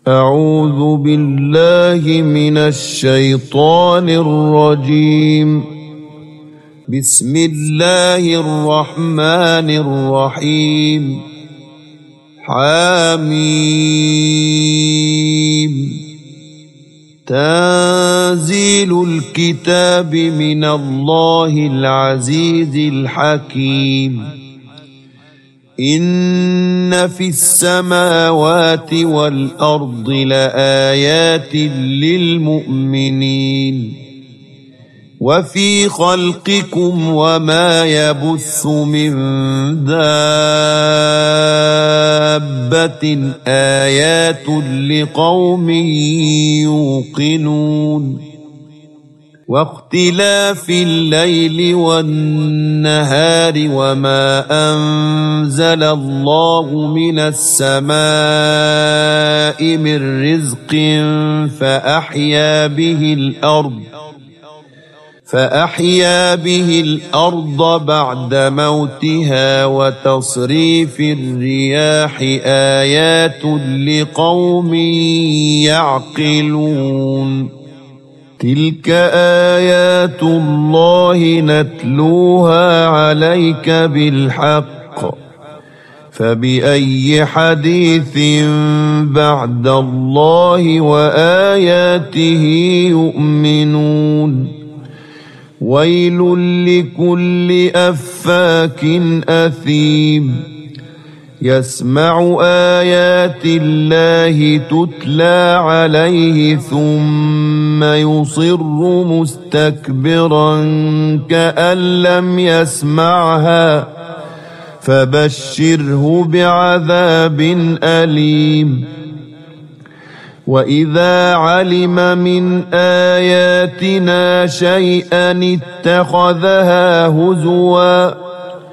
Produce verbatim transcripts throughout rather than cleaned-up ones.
أعوذ بالله من الشيطان الرجيم. بسم الله الرحمن الرحيم. حميم. تنزيل الكتاب من الله العزيز الحكيم. إن في السماوات والأرض لآيات للمؤمنين وفي خلقكم وما يبث من دابة آيات لقوم يوقنون واختلاف الليل والنهار وما أنزل الله من السماء من رزق فأحيا به الأرض فأحيا به الأرض بعد موتها وتصريف الرياح آيات لقوم يعقلون. تلك آيات الله نتلوها عليك بالحق فبأي حديث بعد الله وآياته يؤمنون. ويل لكل أفاك أثيم يسمع آيات الله تتلى عليه ثم يصر مستكبرا كأن لم يسمعها فبشره بعذاب أليم. وإذا علم من آياتنا شيئا اتخذها هزوا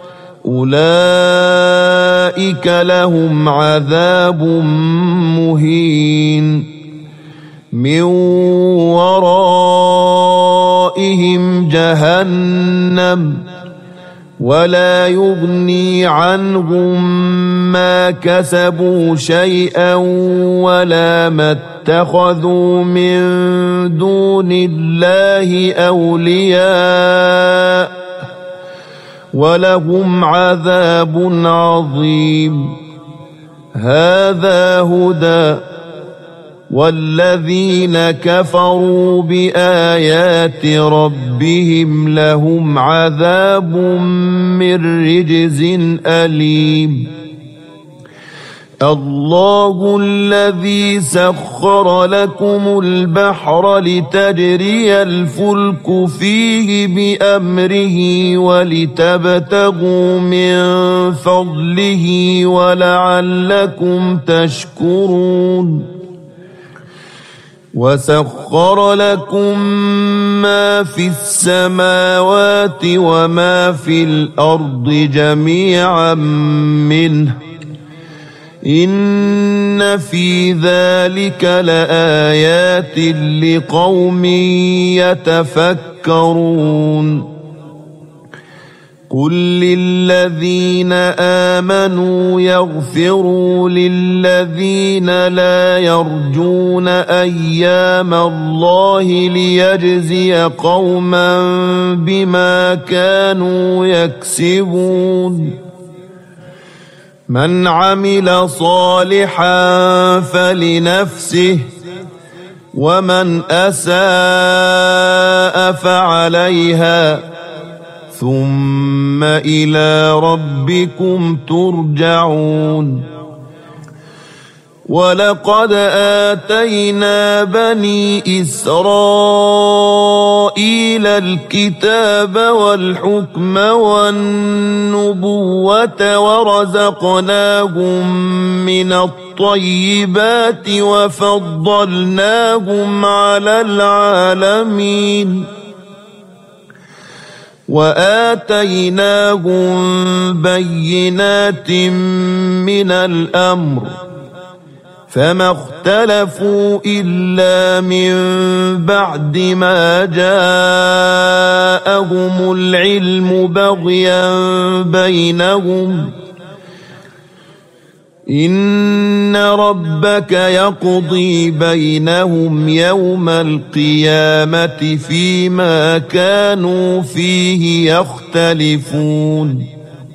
أولئك لهم عذاب مهين من ورائهم جهنم ولا يغني عنهم ما كسبوا شيئا ولا ما اتخذوا من دون الله أولياء ولهم عذاب عظيم. هذا هدى والذين كفروا بآيات ربهم لهم عذاب من رجز أليم. الله الذي سخر لكم البحر لتجري الفلك فيه بأمره ولتبتغوا من فضله ولعلكم تشكرون. وسخر لكم ما في السماوات وما في الأرض جميعا منه إن في ذلك لآيات لقوم يتفكرون. قل للذين آمنوا يغفروا للذين لا يرجون أيام الله ليجزي قوما بما كانوا يكسبون. من عمل صالحا فلنفسه ومن أساء فعليها ثم إلى ربكم ترجعون. ولقد آتينا بني إسرائيل الكتاب والحكم والنبوة ورزقناهم من الطيبات وفضلناهم على العالمين وآتيناهم بينات من الأمر فما اختلفوا إلا من بعد ما جاءهم العلم بغيا بينهم إن ربك يقضي بينهم يوم القيامة فيما كانوا فيه يختلفون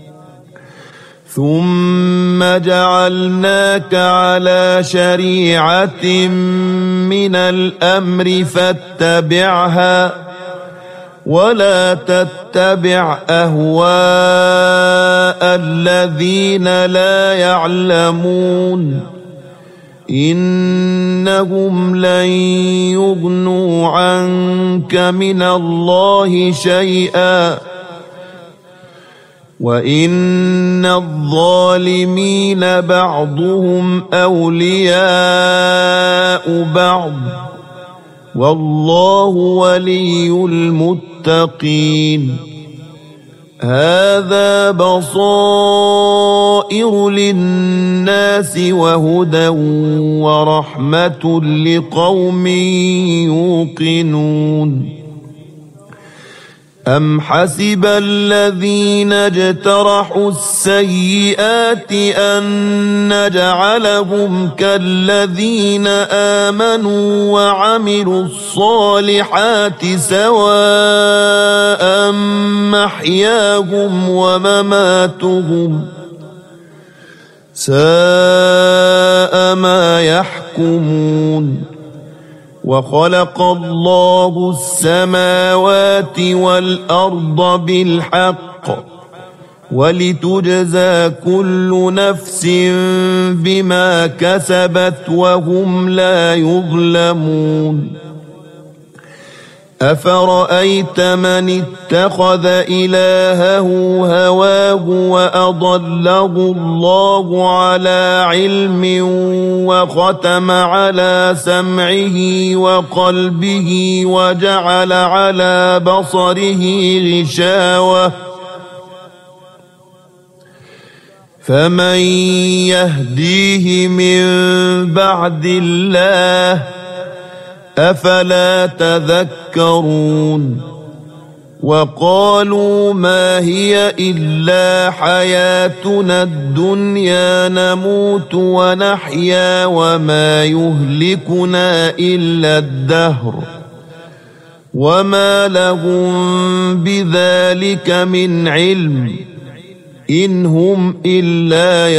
ثم جعلناك على شريعة من الأمر فاتبعها ولا تتبع أهواء الذين لا يعلمون إنهم لن يغنوا عنك من الله شيئا وإن الظالمين بعضهم أولياء بعض والله ولي المتقين هذا بصائر للناس وهدى ورحمة لقوم يوقنون أم حسب الذين اجترحوا السيئات أن نجعلهم كالذين آمنوا وعملوا الصالحات سواء محياهم ومماتهم ساء ما يحكمون وخلق الله السماوات والأرض بالحق ولتجزى كل نفس بما كسبت وهم لا يظلمون أفرأيت من اتخذ إلهه هواه وأضله الله على علم وختم على سمعه وقلبه وجعل على بصره غشاوة فمن يهديه من بعد الله أفلا تذكرون وقالوا ما هي إلا حياتنا الدنيا نموت ونحيا وما يهلكنا إلا الدهر وما لهم بذلك من علم إن هم إلا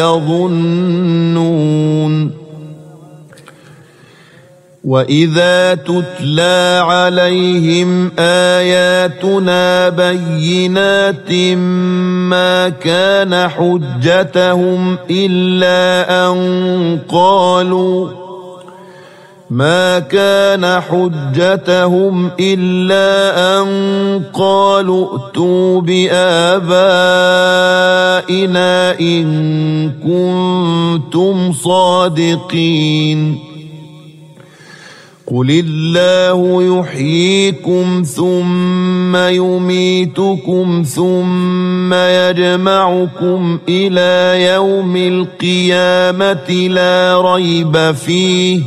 يظنون وإذا تتلى عليهم آياتنا بينات ما كان حجتهم إلا أن قالوا ما كان حجتهم إلا أن قالوا ائتوا بآبائنا إن كنتم صادقين قل الله يحييكم ثم يميتكم ثم يجمعكم إلى يوم القيامة لا ريب فيه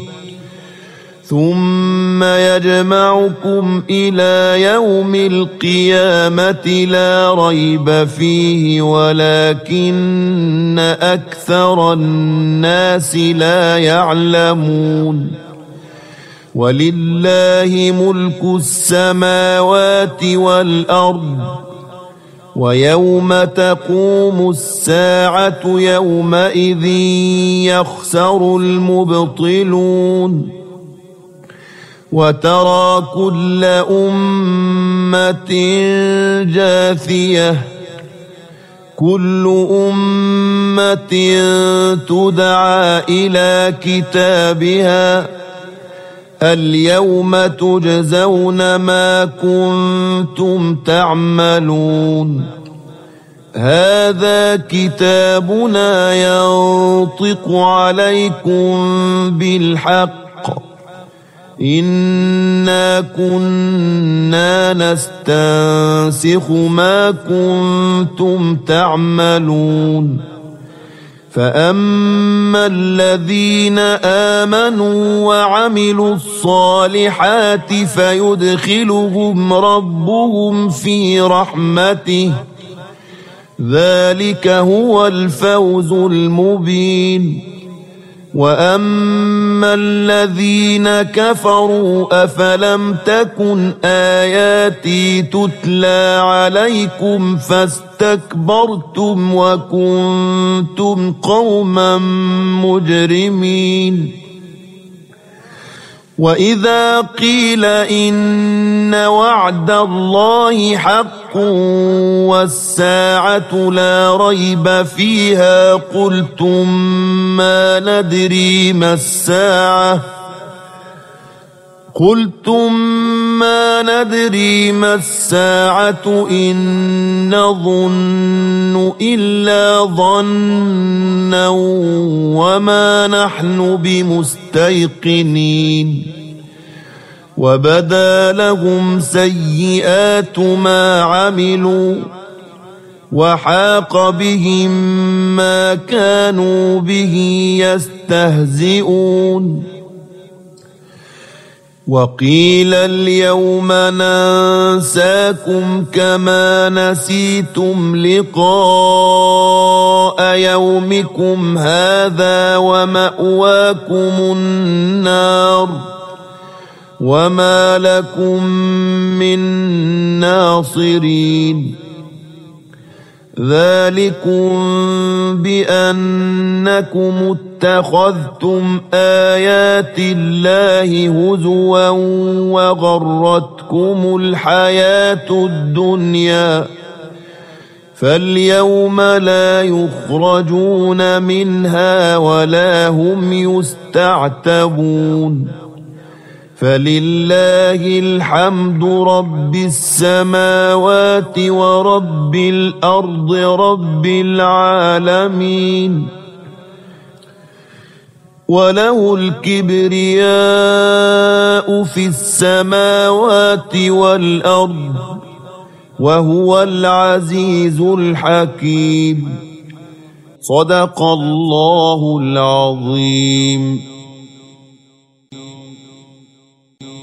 ثم يجمعكم إلى يوم القيامة لا ريب فيه ولكن أكثر الناس لا يعلمون ولله ملك السماوات والأرض ويوم تقوم الساعة يومئذ يخسر المبطلون وترى كل أمة جاثية كل أمة تدعى إلى كتابها اليوم تجزون ما كنتم تعملون هذا كتابنا ينطق عليكم بالحق إنا كنا نستنسخ ما كنتم تعملون فأما الذين آمنوا وعملوا الصالحات فيدخلهم ربهم في رحمته ذلك هو الفوز المبين. وأما الذين كفروا أفلم تكن آياتي تتلى عليكم فاستكبرتم وكنتم قوما مجرمين. وإذا قيل إن وعد الله حق والساعة لا ريب فيها قلتم ما ندري ما الساعة قلتم ما ندري ما الساعة إن نظن إلا ظنا وما نحن بمستيقنين. وبدا لهم سيئات ما عملوا وحاق بهم ما كانوا به يستهزئون. وقيل اليوم ننساكم كما نسيتم لقاء يومكم هذا ومأواكم النار وما لكم من ناصرين. ذلكم بأنكم اتخذتم آيات الله هزوا وغرتكم الحياة الدنيا فاليوم لا يخرجون منها ولا هم يستعتبون. فلله الحمد رب السماوات ورب الأرض رب العالمين. وله الكبرياء في السماوات والأرض وهو العزيز الحكيم. صدق الله العظيم.